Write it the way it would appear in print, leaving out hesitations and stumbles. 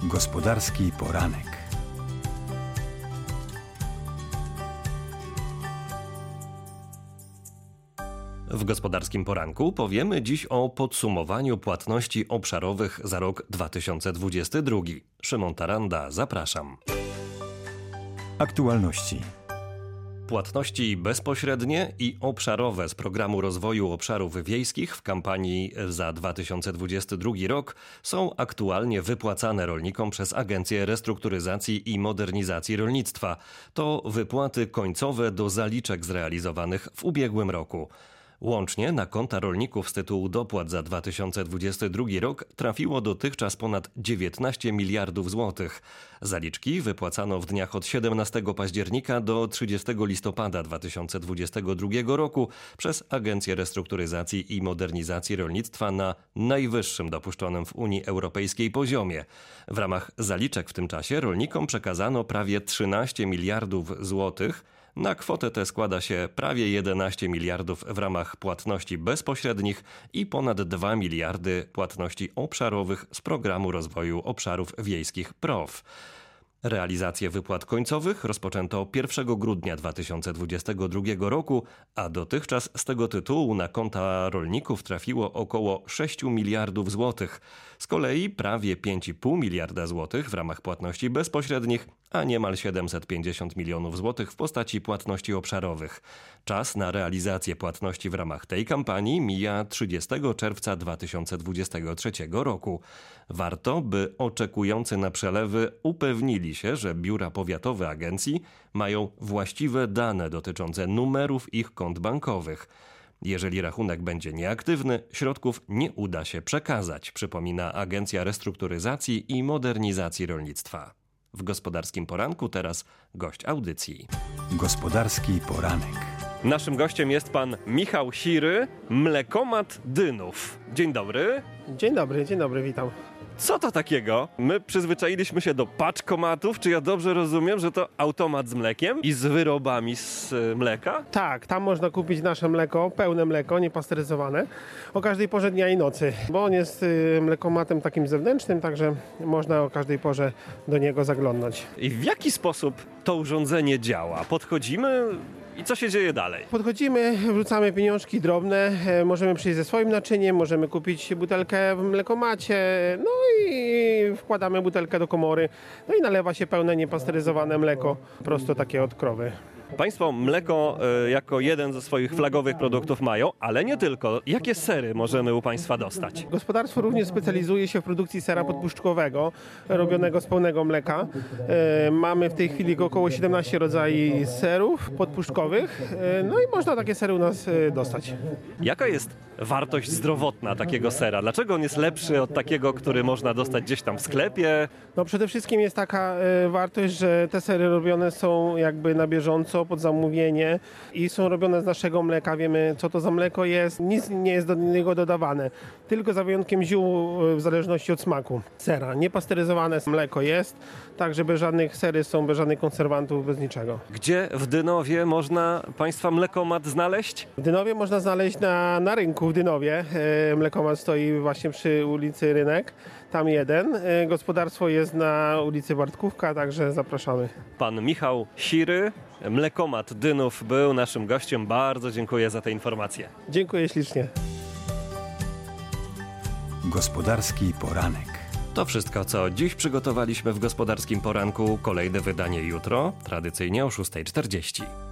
Gospodarski poranek. W Gospodarskim Poranku powiemy dziś o podsumowaniu płatności obszarowych za rok 2022. Szymon Taranda, zapraszam. Aktualności. Płatności bezpośrednie i obszarowe z Programu Rozwoju Obszarów Wiejskich w kampanii za 2022 rok są aktualnie wypłacane rolnikom przez Agencję Restrukturyzacji i Modernizacji Rolnictwa. To wypłaty końcowe do zaliczek zrealizowanych w ubiegłym roku. Łącznie na konta rolników z tytułu dopłat za 2022 rok trafiło dotychczas ponad 19 miliardów złotych. Zaliczki wypłacano w dniach od 17 października do 30 listopada 2022 roku przez Agencję Restrukturyzacji i Modernizacji Rolnictwa na najwyższym dopuszczonym w Unii Europejskiej poziomie. W ramach zaliczek w tym czasie rolnikom przekazano prawie 13 miliardów złotych. Na kwotę tę składa się prawie 11 miliardów w ramach płatności bezpośrednich i ponad 2 miliardy płatności obszarowych z Programu Rozwoju Obszarów Wiejskich PROW. Realizację wypłat końcowych rozpoczęto 1 grudnia 2022 roku, a dotychczas z tego tytułu na konta rolników trafiło około 6 miliardów złotych. Z kolei prawie 5,5 miliarda złotych w ramach płatności bezpośrednich, a niemal 750 milionów złotych w postaci płatności obszarowych. Czas na realizację płatności w ramach tej kampanii mija 30 czerwca 2023 roku. Warto, by oczekujący na przelewy upewnili się, że biura powiatowe agencji mają właściwe dane dotyczące numerów ich kont bankowych. Jeżeli rachunek będzie nieaktywny, środków nie uda się przekazać, przypomina Agencja Restrukturyzacji i Modernizacji Rolnictwa. W Gospodarskim Poranku teraz gość audycji. Gospodarski poranek. Naszym gościem jest pan Michał Siry, mlekomat Dynów. Dzień dobry. Dzień dobry, witam. Co to takiego? My przyzwyczailiśmy się do paczkomatów. Czy ja dobrze rozumiem, że to automat z mlekiem i z wyrobami z mleka? Tak, tam można kupić nasze mleko, pełne mleko, niepasteryzowane, o każdej porze dnia i nocy, bo on jest mlekomatem takim zewnętrznym, także można o każdej porze do niego zaglądnąć. I w jaki sposób to urządzenie działa? Podchodzimy i co się dzieje dalej? Podchodzimy, wrzucamy pieniążki drobne, możemy przyjść ze swoim naczyniem, możemy kupić butelkę w mlekomacie, no i wkładamy butelkę do komory, no i nalewa się pełne niepasteryzowane mleko, prosto takie od krowy. Państwo mleko jako jeden ze swoich flagowych produktów mają, ale nie tylko. Jakie sery możemy u Państwa dostać? Gospodarstwo również specjalizuje się w produkcji sera podpuszczkowego, robionego z pełnego mleka. Mamy w tej chwili około 17 rodzajów serów podpuszczkowych, no i można takie sery u nas dostać. Jaka jest wartość zdrowotna takiego sera? Dlaczego on jest lepszy od takiego, który można dostać gdzieś tam w sklepie? No przede wszystkim jest taka wartość, że te sery robione są jakby na bieżąco, pod zamówienie i są robione z naszego mleka. Wiemy, co to za mleko jest. Nic nie jest do niego dodawane. Tylko za wyjątkiem ziół w zależności od smaku sera. Niepasteryzowane mleko jest, także bez żadnych sery są, bez żadnych konserwantów, bez niczego. Gdzie w Dynowie można Państwa mlekomat znaleźć? W Dynowie można znaleźć na rynku w Dynowie. Mlekomat stoi właśnie przy ulicy Rynek. Tam jeden. Gospodarstwo jest na ulicy Bartkówka, także zapraszamy. Pan Michał Siry, mlekomat Dynów, był naszym gościem. Bardzo dziękuję za te informacje. Dziękuję ślicznie. Gospodarski poranek. To wszystko, co dziś przygotowaliśmy w Gospodarskim Poranku. Kolejne wydanie jutro, tradycyjnie o 6:40.